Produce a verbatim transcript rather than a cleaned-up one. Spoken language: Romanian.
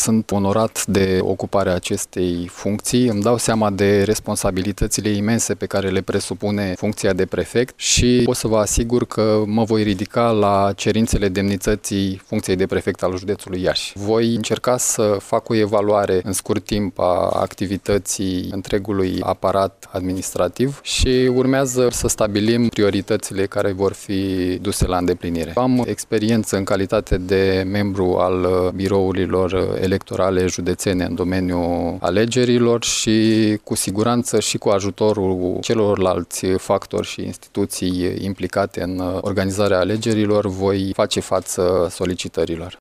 sunt onorat de ocuparea acestei funcții. Îmi dau seama de responsabilitățile imense pe care le presupune funcția de prefect și pot să vă asigur că mă voi ridica la cerințele demnității funcției de prefect al județului Iași. Voi încerca să fac o evaluare în scurt timp a activității întregului aparat administrativ și urmează să stabilim prioritățile care vor fi duse la îndeplinire. Am experiență în calitate de membru al birourilor electorale județene în domeniul alegerilor și cu siguranță și cu ajutorul celorlalți factori și instituții implicate în organizarea alegerilor voi face față solicitărilor.